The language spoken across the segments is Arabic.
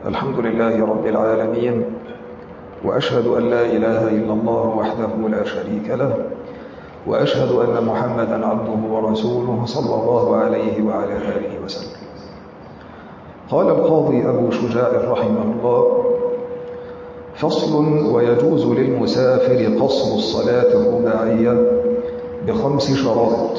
الحمد لله رب العالمين، وأشهد أن لا إله إلا الله وحده لا شريك له، وأشهد أن محمدًا عبده ورسوله صلى الله عليه وعلى آله وسلم. قال القاضي أبو شجاع رحمه الله: فصل: ويجوز للمسافر قصر الصلاة الرباعية ب5 شرائط: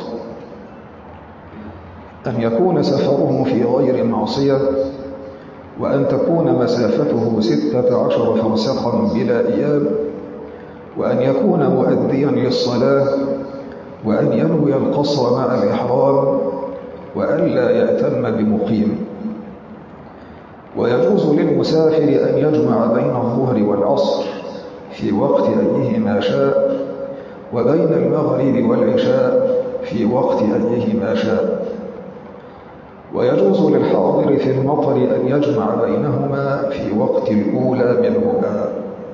أن يكون سفره في غير معصية، وأن تكون مسافته 16 فرسخا بلا إياب، وأن يكون مؤديا للصلاة، وأن ينوي القصر مع الإحرام، وألا يأتم بمقيم. ويجوز للمسافر أن يجمع بين الظهر والعصر في وقت أيهما شاء، وبين المغرب والعشاء في وقت أيهما شاء. ويجوز للحاضر في المطر أن يجمع بينهما في وقت الأولى منهما.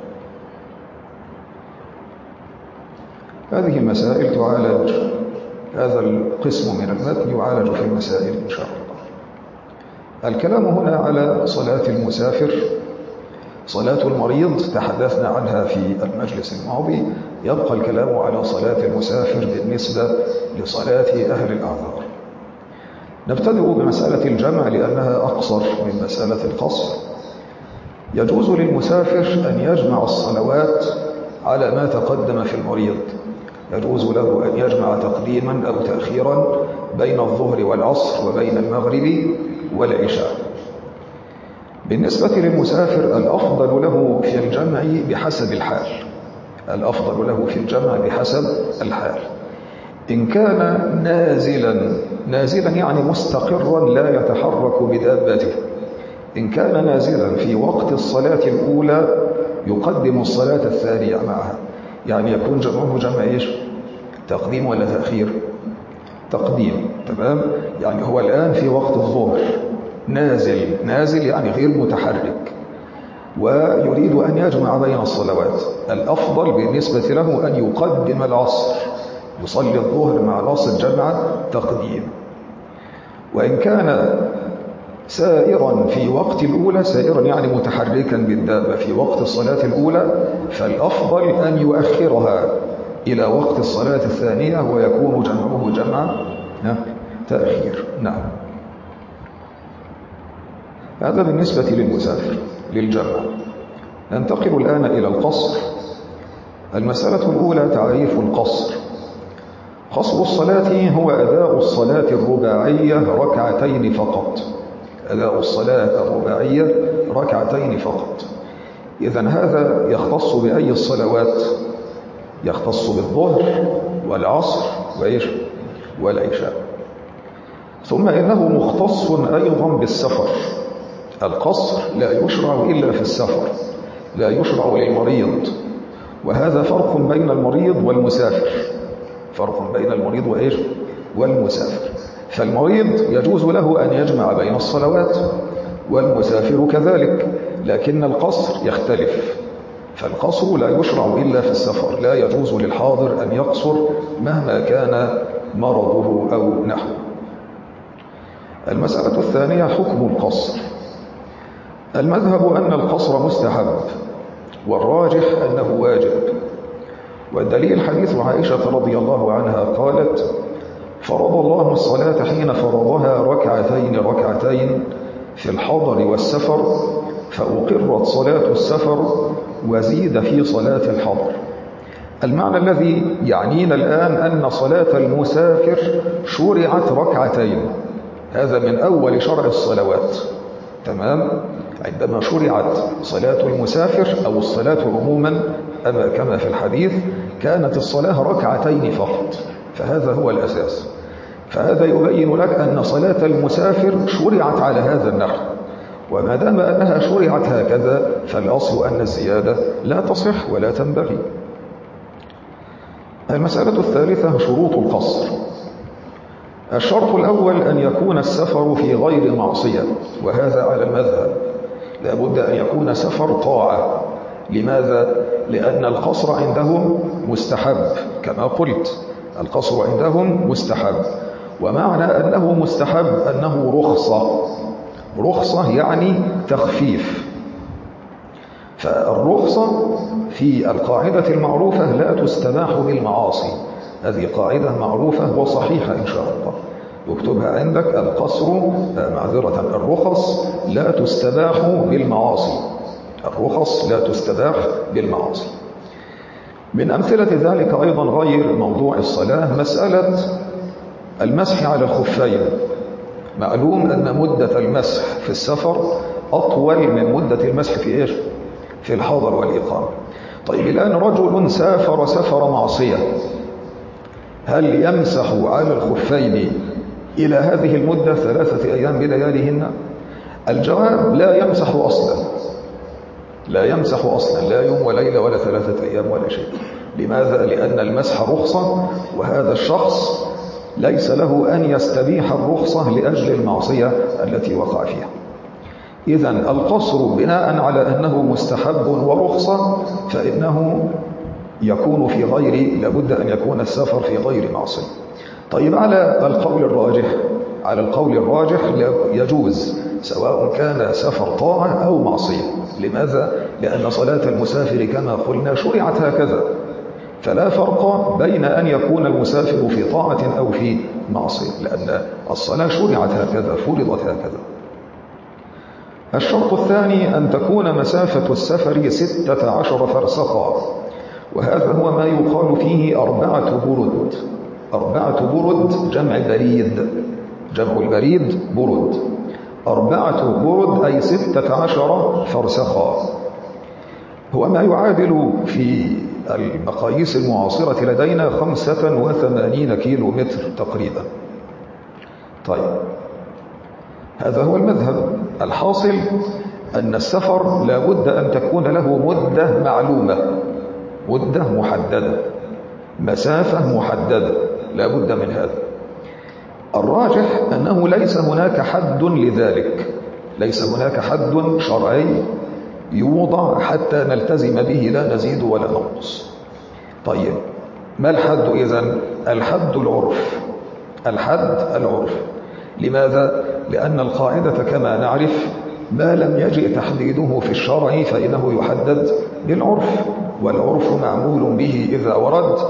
هذه المسائل تعالج، هذا القسم من المتن يعالج في المسائل إن شاء الله. الكلام هنا على صلاة المسافر. صلاة المريض تحدثنا عنها في المجلس الماضي، يبقى الكلام على صلاة المسافر بالنسبة لصلاة أهل الأعذار. نبتدئ بمسألة الجمع لأنها أقصر من مسألة القصر. يجوز للمسافر أن يجمع الصلوات على ما تقدم في المريض. يجوز له أن يجمع تقديما أو تأخيرا بين الظهر والعصر وبين المغرب والعشاء. بالنسبة للمسافر الأفضل له في الجمع بحسب الحال. الأفضل له في الجمع بحسب الحال. إن كان نازلا يعني مستقرا لا يتحرك بدابته. إن كان نازلا في وقت الصلاة الأولى يقدم الصلاة الثانية معها، يعني يكون جمعه جمع إيش؟ تقديم ولا تأخير؟ تقديم. تمام؟ يعني هو الآن في وقت الظهر، نازل يعني غير متحرك، ويريد أن يجمع بين الصلوات. الأفضل بالنسبة له أن يقدم العصر، يصلي الظهر مع العصر جمع تقديم. وإن كان سائرا في وقت الأولى، سائرا يعني متحركا بالدابة في وقت الصلاة الأولى، فالأفضل أن يؤخرها إلى وقت الصلاة الثانية ويكون جمعه جمع تأخير. نعم، هذا بالنسبة للمسافر للجمع. ننتقل الآن إلى القصر. المسألة الأولى تعريف القصر. قصر الصلاة هو أداء الصلاة الرباعية ركعتين فقط. أداء الصلاة الرباعية ركعتين فقط. إذن هذا يختص بأي الصلوات؟ يختص بالظهر والعصر والعشاء. ثم إنه مختص أيضا بالسفر. القصر لا يشرع إلا في السفر، لا يشرع للمريض. وهذا فرق بين المريض والمسافر، فرق بين المريض والمسافر. فالمريض يجوز له أن يجمع بين الصلوات، والمسافر كذلك، لكن القصر يختلف. فالقصر لا يشرع إلا في السفر، لا يجوز للحاضر أن يقصر مهما كان مرضه أو نحوه. المسألة الثانية حكم القصر. المذهب أن القصر مستحب، والراجح أنه واجب. والدليل حديث عائشة رضي الله عنها قالت: فرض الله الصلاة حين فرضها ركعتين في الحضر والسفر، فأقرت صلاة السفر وزيد في صلاة الحضر. المعنى الذي يعنينا الآن أن صلاة المسافر شرعت ركعتين. هذا من أول شرع الصلوات. تمام؟ عندما شرعت صلاة المسافر أو الصلاة عموما كما في الحديث، كانت الصلاة ركعتين فقط، فهذا هو الأساس. فهذا يبين لك أن صلاة المسافر شرعت على هذا النحو، وما دام أنها شرعت هكذا فالأصل أن الزيادة لا تصح ولا تنبغي. المسألة الثالثة شروط القصر. الشرط الأول أن يكون السفر في غير معصية، وهذا على المذهب. لا بد أن يكون سفر طاعة. لماذا؟ لأن القصر عندهم مستحب كما قلت. القصر عندهم مستحب، ومعنى أنه مستحب أنه رخصة يعني التخفيف. فالرخصة في القاعدة المعروفة لا تستباح بالمعاصي، هذه قاعدة معروفة وصحيحة إن شاء الله، واكتبها عندك. القصر معذرة الرخص لا تستباح بالمعاصي، الرخص لا تستباح بالمعاصي. من أمثلة ذلك أيضا غير موضوع الصلاة مسألة المسح على الخفين. معلوم أن مدة المسح في السفر أطول من مدة المسح في إيش؟ في الحضر والإقامة. طيب الآن رجل سافر سفر معصية، هل يمسح على الخفين إلى هذه المدة 3 أيام بلياليهن؟ الجواب لا يمسح أصلا، لا يمسح أصلا، لا يوم وليلة ولا 3 أيام ولا شيء. لماذا؟ لأن المسح رخصة، وهذا الشخص ليس له أن يستبيح الرخصة لأجل المعصية التي وقع فيها. إذن القصر بناء على أنه مستحب ورخصة فإنه يكون في غير، لابد أن يكون السفر في غير معصية. طيب على القول الراجح يجوز، سواء كان سفر طاعة أو معصية. لماذا؟ لأن صلاة المسافر كما قلنا شرعت هكذا، فلا فرق بين أن يكون المسافر في طاعة أو في معصية، لأن الصلاة شرعت هكذا، فرضت هكذا. الشرط الثاني أن تكون مسافة السفر 16 فرسخا، وهذا هو ما يقال فيه 4 برد. 4 برد جمع بريد، جمع البريد برد. 4 برد أي 16 فرسخا، هو ما يعادل في المقاييس المعاصرة لدينا 85 كيلو متر تقريبا. طيب هذا هو المذهب. الحاصل أن السفر لا بد أن تكون له مدة معلومة، مدة محددة، مسافة محددة، لا بد من هذا. الراجح أنه ليس هناك حد لذلك، ليس هناك حد شرعي يوضع حتى نلتزم به، لا نزيد ولا ننقص. طيب ما الحد إذن؟ الحد العرف، الحد العرف. لماذا؟ لأن القاعدة كما نعرف ما لم يجئ تحديده في الشرع فإنه يحدد بالعرف، والعرف معمول به إذا ورد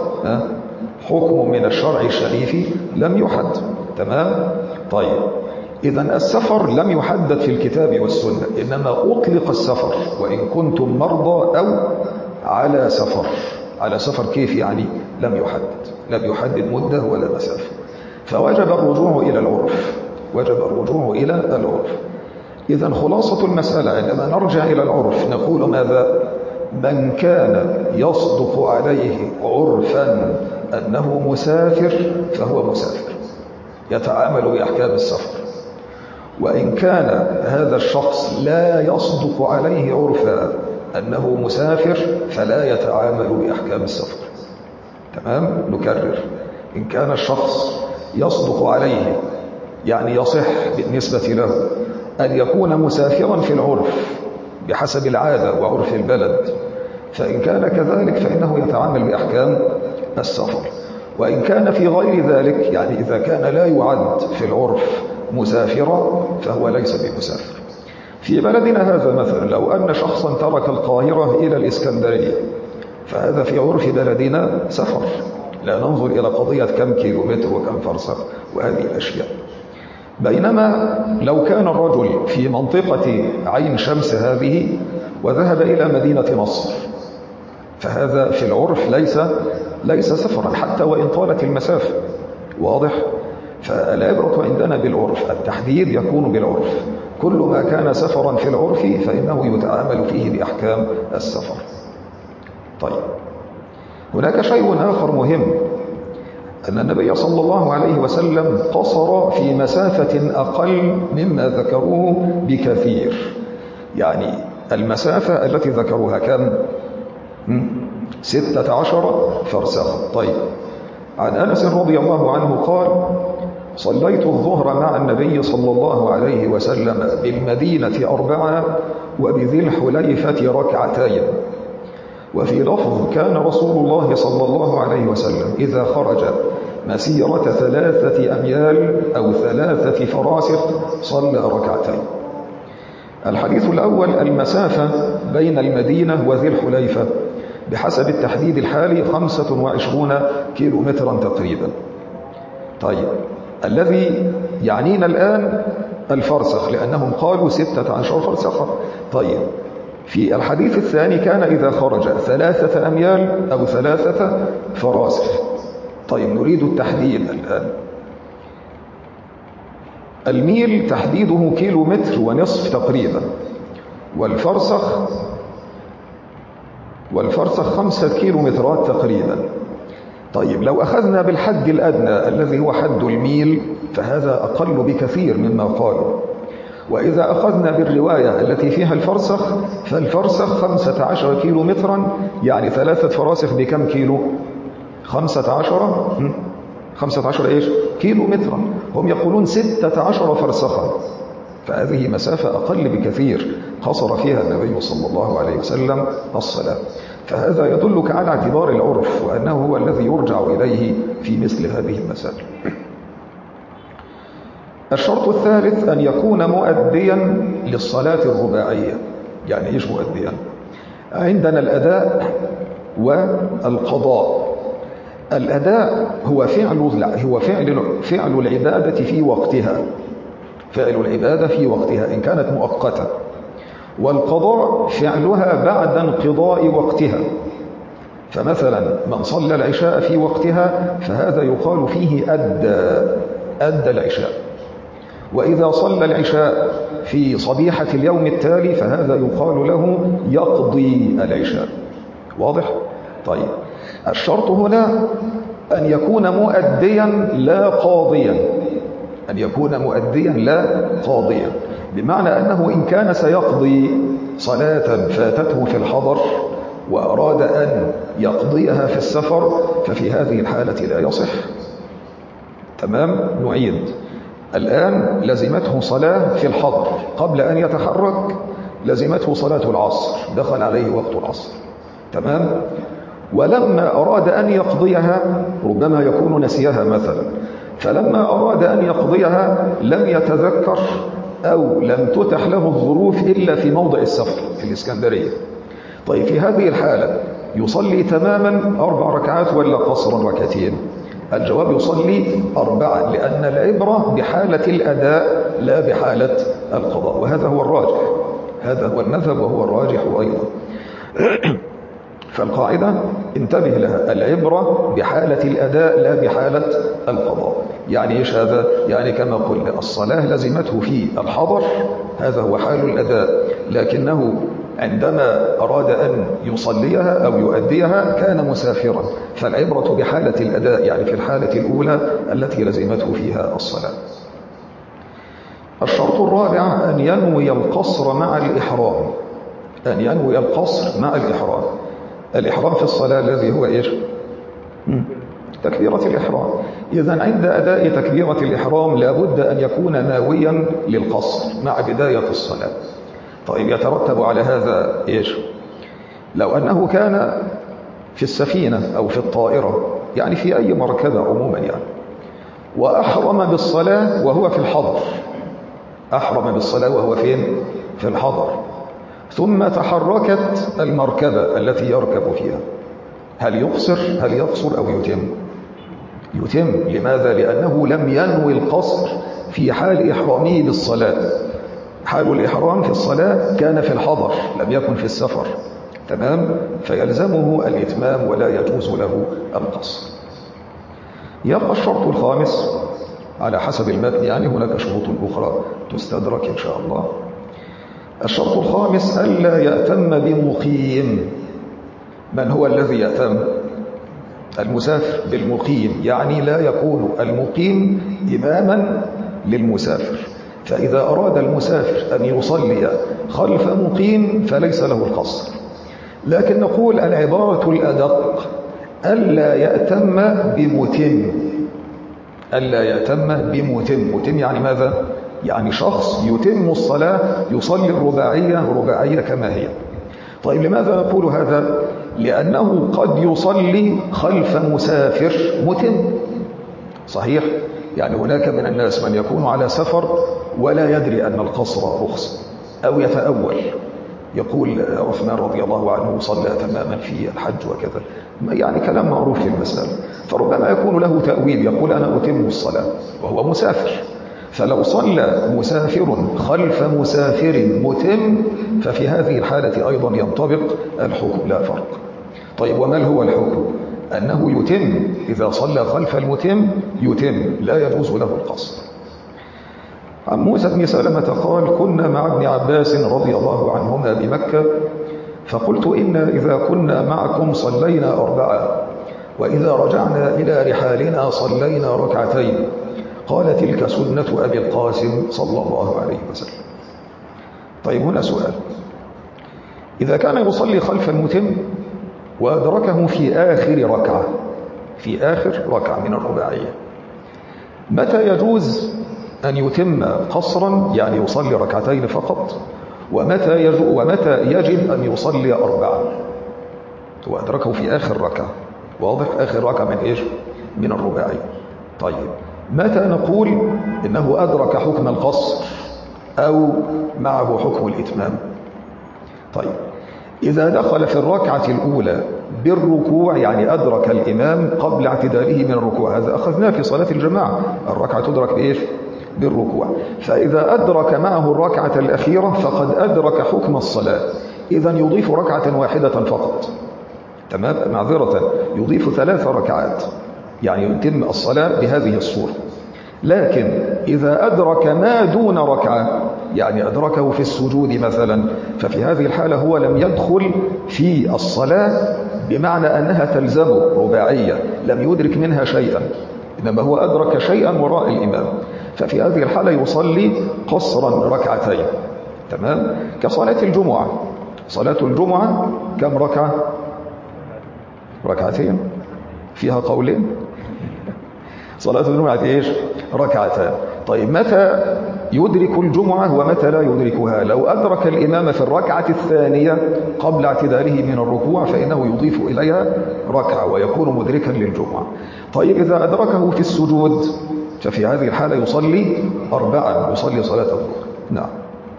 حكم من الشرع الشريف لم يحد. تمام؟ طيب إذن السفر لم يحدد في الكتاب والسنة، إنما أطلق السفر وإن كنتم مرضى أو على سفر. على سفر كيف يعني؟ لم يحدد مدة ولا مسافة، فوجب الرجوع إلى العرف، وجب الرجوع إلى العرف. إذن خلاصة المسألة عندما نرجع إلى العرف نقول ماذا؟ من كان يصدق عليه عرفا أنه مسافر فهو مسافر، يتعامل بأحكام السفر. وإن كان هذا الشخص لا يصدق عليه عرفا أنه مسافر فلا يتعامل بأحكام السفر. تمام؟ نكرر، إن كان الشخص يصدق عليه يعني يصح بالنسبة له أن يكون مسافرا في العرف بحسب العادة وعرف البلد، فإن كان كذلك فإنه يتعامل بأحكام السفر. وإن كان في غير ذلك، يعني إذا كان لا يعد في العرف مسافرا فهو ليس بمسافر. في بلدنا هذا مثلا لو أن شخصا ترك القاهرة إلى الإسكندرية فهذا في عرف بلدنا سفر، لا ننظر إلى قضية كم كيلو متر وكم فرسخ وهذه الأشياء. بينما لو كان الرجل في منطقة عين شمس هذه وذهب إلى مدينة نصر فهذا في العرف ليس سفرا حتى وإن طالت المسافة. واضح؟ فالعبرة عندنا بالعرف، التحديد يكون بالعرف. كل ما كان سفرا في العرف فإنه يتعامل فيه بأحكام السفر. طيب هناك شيء آخر مهم، أن النبي صلى الله عليه وسلم قصر في مسافة أقل مما ذكروه بكثير. يعني المسافة التي ذكروها كم؟ 16 فرسخا. طيب عن أنس رضي الله عنه قال: صليت الظهر مع النبي صلى الله عليه وسلم بالمدينة 4 وبذي الحليفة 2. وفي لفظ كان رسول الله صلى الله عليه وسلم إذا خرج مسيرة 3 أميال أو 3 فراسخ صلى 2. الحديث الأول: المسافة بين المدينة وذي الحليفة بحسب التحديد الحالي 25 كيلو مترا تقريبا. طيب، الذي يعنينا الآن الفرسخ، لأنهم قالوا 16 فرسخا. طيب، في الحديث الثاني كان إذا خرج 3 أميال أو 3 فراسخ. طيب، نريد التحديد الآن. الميل تحديده كيلو متر ونصف تقريبا، والفرسخ 5 كيلو مترات تقريبا. طيب، لو أخذنا بالحد الأدنى الذي هو حد الميل فهذا أقل بكثير مما قالوا. وإذا أخذنا بالرواية التي فيها الفرسخ فالفرسخ 15 كيلو مترا، يعني 3 فراسخ بكم كيلو؟ 15 إيش؟ كيلو مترا. هم يقولون 16 فرسخا، فهذه مسافة أقل بكثير قصر فيها النبي صلى الله عليه وسلم الصلاة. فهذا يدلك على اعتبار العرف وأنه هو الذي يرجع إليه في مثل هذه المسائل. الشرط الثالث: أن يكون مؤديا للصلاة الرباعية. يعني إيش مؤديا؟ عندنا الأداء والقضاء. الأداء هو فعل العبادة في وقتها، فعل العبادة في وقتها إن كانت مؤقتة. والقضاء فعلها بعد انقضاء وقتها. فمثلا من صلى العشاء في وقتها فهذا يقال فيه أدى العشاء. وإذا صلى العشاء في صبيحة اليوم التالي فهذا يقال له يقضي العشاء. واضح؟ طيب، الشرط هنا أن يكون مؤديا لا قاضيا. أن يكون مؤديا لا قاضيا، بمعنى أنه إن كان سيقضي صلاة فاتته في الحضر وأراد أن يقضيها في السفر ففي هذه الحالة لا يصح. تمام؟ نعيد. الآن لزمته صلاة في الحضر، قبل أن يتحرك لزمته صلاة العصر، دخل عليه وقت العصر. تمام؟ ولما أراد أن يقضيها ربما يكون نسيها مثلا، فلما أراد أن يقضيها لم يتذكر أو لم تتح له الظروف إلا في موضع السفر في الإسكندرية. طيب، في هذه الحالة يصلي تماما 4 ركعات ولا قصرا ركعتين؟ الجواب: يصلي 4، لأن العبرة بحالة الأداء لا بحالة القضاء، وهذا هو الراجح، هذا هو المذهب وهو الراجح أيضا. فالقاعدة انتبه لها: العبرة بحالة الأداء لا بحالة القضاء. يعني إيش هذا؟ يعني كما قلنا الصلاة لزمته في الحضر، هذا هو حال الأداء، لكنه عندما أراد أن يصليها أو يؤديها كان مسافرا، فالعبرة بحالة الأداء، يعني في الحالة الأولى التي لزمته فيها الصلاة. الشرط الرابع: أن ينوي القصر مع الإحرام. أن ينوي القصر مع الإحرام. الإحرام في الصلاة الذي هو إيش؟ تكبيرة الإحرام. إذن عند أداء تكبيرة الإحرام لابد أن يكون ناويا للقصر مع بداية الصلاة. طيب، يترتب على هذا إيش؟ لو أنه كان في السفينة أو في الطائرة، يعني في أي مركبة عموما يعني، وأحرم بالصلاة وهو في الحضر، أحرم بالصلاة وهو فين؟ في الحضر، ثم تحركت المركبة التي يركب فيها، هل يقصر أو يتم؟ يتم. لماذا؟ لأنه لم ينوي القصر في حال إحرامه بالصلاة. حال الإحرام في الصلاة كان في الحضر، لم يكن في السفر. تمام؟ فيلزمه الإتمام ولا يجوز له القصر. يبقى الشرط الخامس على حسب المتن، يعني هناك شروط أخرى تستدرك إن شاء الله. الشرط الخامس: ألا يأتم بمقيم. من هو الذي يأتم؟ المسافر بالمقيم، يعني لا يكون المقيم إماما للمسافر. فإذا أراد المسافر أن يصلي خلف مقيم فليس له القصر، لكن نقول العبارة الأدق: ألا يأتم بمتم. ألا يأتم بمتم. متم يعني ماذا؟ يعني شخص يتم الصلاة، يصلي الرباعية كما هي. طيب، لماذا نقول هذا؟ لأنه قد يصلي خلف مسافر متم. صحيح؟ يعني هناك من الناس من يكون على سفر ولا يدري أن القصر رخص، أو يتأول، يقول عثمان رضي الله عنه صلى تماما في الحج وكذا، يعني كلام معروف في المسألة. فربما يكون له تأويل، يقول أنا أتم الصلاة وهو مسافر، فلو صلى مسافر خلف مسافر متم ففي هذه الحالة أيضا ينطبق الحكم لا فرق. طيب وما هو الحكم؟ أنه يتم، إذا صلى خلف المتم يتم، لا يجوز له القصر. عن موسى بن سلمة قال كنا مع ابن عباس رضي الله عنهما بمكة، فقلت إنا إذا كنا معكم صلينا 4 وإذا رجعنا إلى رحالنا صلينا 2 قال تلك سنة أبي القاسم صلى الله عليه وسلم. طيب هنا سؤال، إذا كان يصلي خلف المتم وأدركه في آخر ركعة من الرباعية، متى يجوز أن يتم قصرا يعني يصلي 2 فقط، ومتى يجب أن يصلي 4؟ هو أدركه في آخر ركعة، واضح؟ آخر ركعة من إيش؟ من الرباعية. طيب متى نقول إنه أدرك حكم القصر أو معه حكم الإتمام؟ طيب إذا دخل في الركعة الأولى بالركوع، يعني أدرك الإمام قبل اعتداله من الركوع، هذا أخذناه في صلاة الجماعة، الركعة تدرك بإيش؟ بالركوع. فإذا أدرك معه الركعة الأخيرة فقد أدرك حكم الصلاة، إذن يضيف 1 فقط، تمام؟ معذرة، يضيف 3 ركعات، يعني يتم الصلاة بهذه الصورة. لكن إذا أدرك ما دون ركعة، يعني أدركه في السجود مثلا، ففي هذه الحالة هو لم يدخل في الصلاة بمعنى أنها تلزمه رباعية، لم يدرك منها شيئا، إنما هو أدرك شيئا وراء الإمام، ففي هذه الحالة يصلي قصرا 2، تمام؟ كصلاة الجمعة، صلاة الجمعة كم ركعة؟ 2 فيها قولين. صلاة الجمعة إيش؟ 2. طيب متى يدرك الجمعة ومتى لا يدركها؟ لو أدرك الإمام في الركعة الثانية قبل اعتداله من الركوع فإنه يضيف إليها 1 ويكون مدركا للجمعة. طيب إذا أدركه في السجود ففي هذه الحالة يصلي 4، يصلي صلاة الظهر. نعم.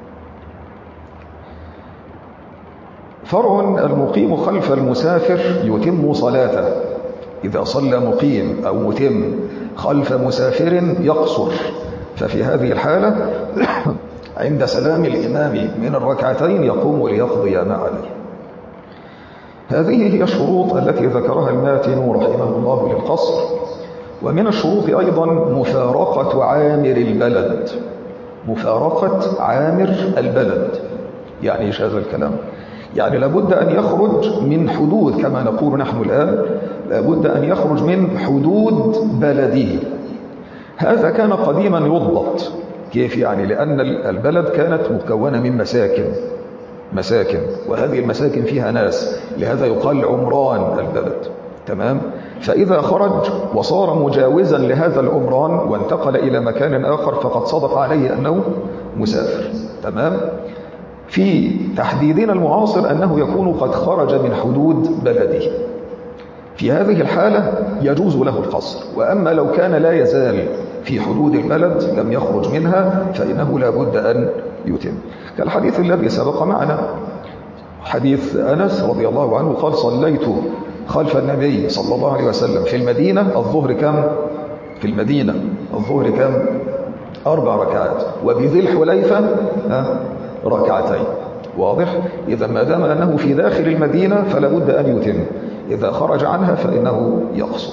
فرع المقيم خلف المسافر يتم صلاته، إذا صلى مقيم أو متم خلف مسافر يقصر، ففي هذه الحالة عند سلام الإمام من 2 يقوم ليقضي ما عليه. هذه هي الشروط التي ذكرها الماتن رحمه الله للقصر. ومن الشروط أيضا مفارقة عامر البلد. مفارقة عامر البلد يعني إيش هذا الكلام؟ يعني لابد أن يخرج من حدود، كما نقول نحن الآن، لابد أن يخرج من حدود بلده. هذا كان قديما يضبط. كيف يعني؟ لأن البلد كانت مكونة من مساكن، وهذه المساكن فيها ناس، لهذا يقال عمران البلد، تمام؟ فإذا خرج وصار مجاوزا لهذا العمران وانتقل إلى مكان آخر فقد صدق عليه أنه مسافر، تمام؟ في تحديدنا المعاصر أنه يكون قد خرج من حدود بلده، في هذه الحالة يجوز له القصر. وأما لو كان لا يزال في حدود البلد لم يخرج منها فإنه لا بد أن يتم، كالحديث الذي سبق معنا، حديث أنس رضي الله عنه قال صليت خلف النبي صلى الله عليه وسلم في المدينة الظهر كم؟ في المدينة الظهر كم؟ 4 ركعات، وبذي الحليفة 2. واضح؟ إذا ما دام أنه في داخل المدينة فلا بد أن يتم، إذا خرج عنها فإنه يقصر.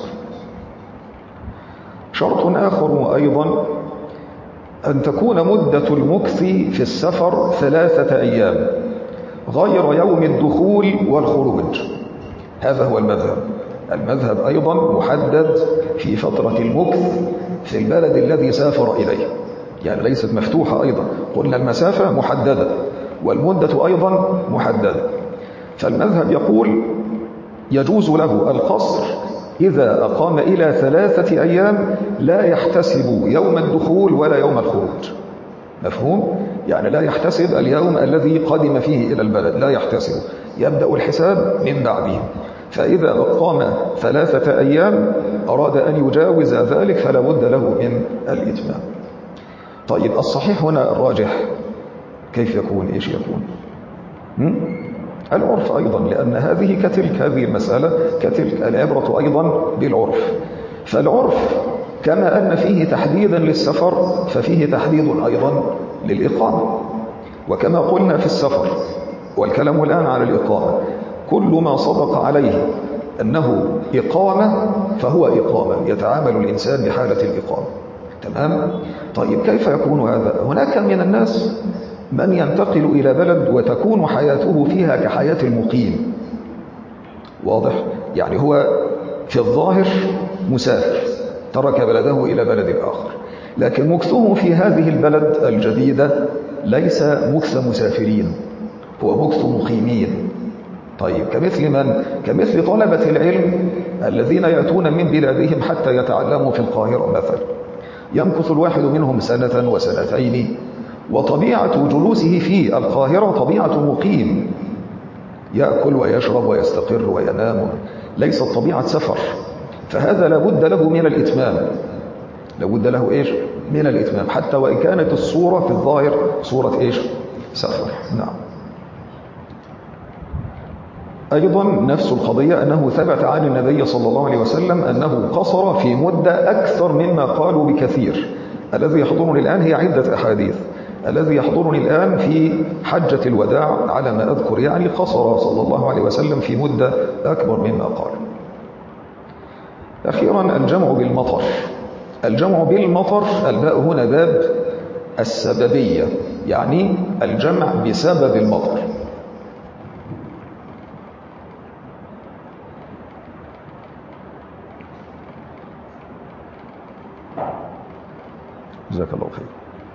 شرط آخر أيضا أن تكون مدة المكث في السفر 3 أيام غير يوم الدخول والخروج. هذا هو المذهب. المذهب أيضا محدد في فترة المكث في البلد الذي سافر إليه، يعني ليست مفتوحة أيضا، قلنا المسافة محددة والمدة أيضا محددة. فالمذهب يقول يجوز له القصر إذا أقام إلى 3 أيام لا يحتسب يوم الدخول ولا يوم الخروج. مفهوم؟ يعني لا يحتسب اليوم الذي قدم فيه إلى البلد، لا يحتسب، يبدأ الحساب من بعده. فإذا أقام 3 أيام أراد أن يجاوز ذلك فلا بد له من الإتمام. طيب الصحيح هنا الراجح كيف يكون؟ إيش يكون؟ العرف أيضا، لأن هذه كتلك، هذه المسألة كتلك، العبرة أيضا بالعرف. فالعرف كما أن فيه تحديدا للسفر ففيه تحديد أيضا للإقامة. وكما قلنا في السفر، والكلام الآن على الإقامة، كل ما صدق عليه أنه إقامة فهو إقامة، يتعامل الإنسان بحالة الإقامة. تمام؟ طيب كيف يكون هذا؟ هناك من الناس من ينتقل إلى بلد وتكون حياته فيها كحياة المقيم. واضح؟ يعني هو في الظاهر مسافر، ترك بلده إلى بلد آخر، لكن مكثه في هذه البلد الجديدة ليس مكث مسافرين، هو مكث مقيمين. طيب كمثل من؟ كمثل طلبة العلم الذين يأتون من بلادهم حتى يتعلموا في القاهرة مثلا، يمكث الواحد منهم سنة وسنتين، وطبيعة جلوسه في القاهرة طبيعة مقيم، يأكل ويشرب ويستقر وينام، ليست طبيعة سفر. فهذا لابد له من الإتمام، لابد له إيش؟ من الإتمام، حتى وإن كانت الصورة في الظاهر صورة إيش؟ سفر. نعم. أيضا نفس القضية أنه ثبت عن النبي صلى الله عليه وسلم أنه قصر في مدة أكثر مما قالوا بكثير. الذي يحضرني الآن هي عدة أحاديث. الذي يحضرني الآن في حجة الوداع على ما أذكر، يعني قصر صلى الله عليه وسلم في مدة أكبر مما قال. أخيرا الجمع بالمطر. الجمع بالمطر، الباء هنا باب السببية، يعني الجمع بسبب المطر. جزاك الله خير.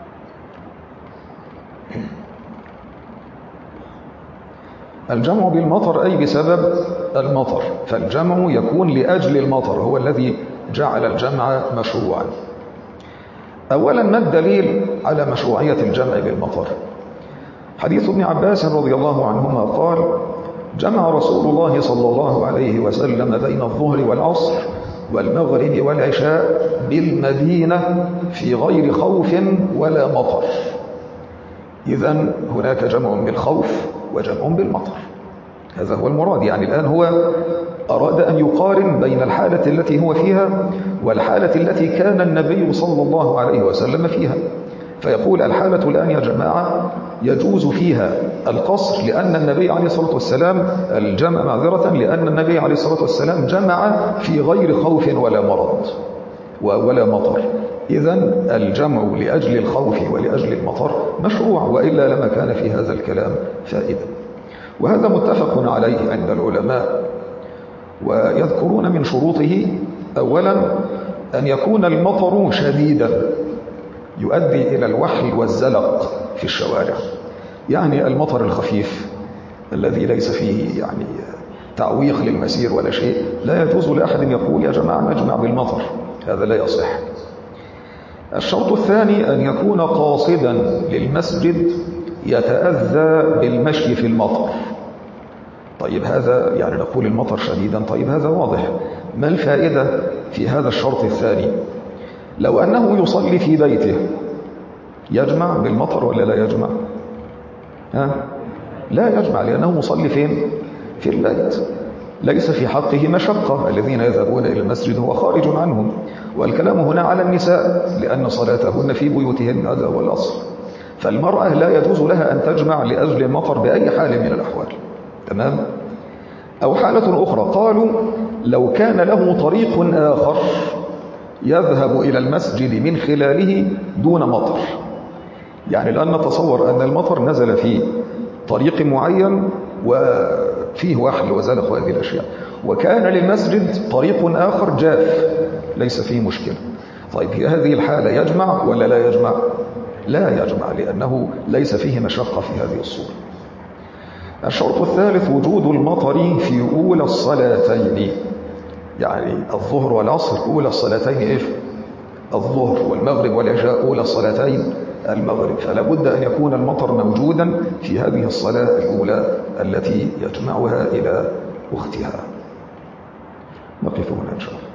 الجمع بالمطر أي بسبب المطر، فالجمع يكون لأجل المطر، هو الذي جعل الجمع مشروعا. أولا ما الدليل على مشروعية الجمع بالمطر؟ حديث ابن عباس رضي الله عنهما قال: جمع رسول الله صلى الله عليه وسلم بين الظهر والعصر والمغرب والعشاء بالمدينة في غير خوف ولا مطر. إذن هناك جمع بالخوف وجمع بالمطر، هذا هو المراد. يعني الآن هو أراد أن يقارن بين الحالة التي هو فيها والحالة التي كان النبي صلى الله عليه وسلم فيها، فيقول الحالة الآن يا جماعة يجوز فيها القصر، لأن النبي عليه الصلاة والسلام الجمع معذرة، لأن النبي عليه الصلاة والسلام جمع في غير خوف ولا مرض ولا مطر. إذن الجمع لأجل الخوف ولأجل المطر مشروع، وإلا لما كان في هذا الكلام فائدة. وهذا متفق عليه عند العلماء، ويذكرون من شروطه أولا أن يكون المطر شديدا يؤدي إلى الوحل والزلق في الشوارع، يعني المطر الخفيف الذي ليس فيه يعني تعويق للمسير ولا شيء، لا يجوز لأحد يقول يا جماعة نجمع بالمطر، هذا لا يصح. الشرط الثاني أن يكون قاصدا للمسجد يتأذى بالمشي في المطر. طيب هذا يعني نقول المطر شديدا، طيب هذا واضح. ما الفائدة في هذا الشرط الثاني؟ لو أنه يصلي في بيته يجمع بالمطر ولا لا يجمع؟ لا يجمع، لأنه مصلي فين؟ في البيت، ليس في حقه مشقة. الذين يذهبون إلى المسجد هو خارج عنهم، والكلام هنا على النساء لأن صلاتهن في بيوتهن، هذا هو الأصل. فالمرأة لا يجوز لها أن تجمع لأجل المطر بأي حال من الأحوال. تمام؟ أو حالة أخرى، قالوا لو كان له طريق آخر يذهب إلى المسجد من خلاله دون مطر، يعني الآن نتصور أن المطر نزل في طريق معين وفيه وحل وزلق وهذه الأشياء، وكان للمسجد طريق آخر جاف ليس فيه مشكلة. طيب في هذه الحالة يجمع ولا لا يجمع؟ لا يجمع، لأنه ليس فيه مشقة في هذه الصورة. الشرط الثالث وجود المطر في أولى الصلاتين، يعني الظهر والعصر أولى الصلاتين إيش؟ الظهر، والمغرب والعشاء أولى الصلاتين المغرب، فلا بد أن يكون المطر موجودا في هذه الصلاة الأولى التي يجمعها إلى أختها. نقف هنا إن شاء الله.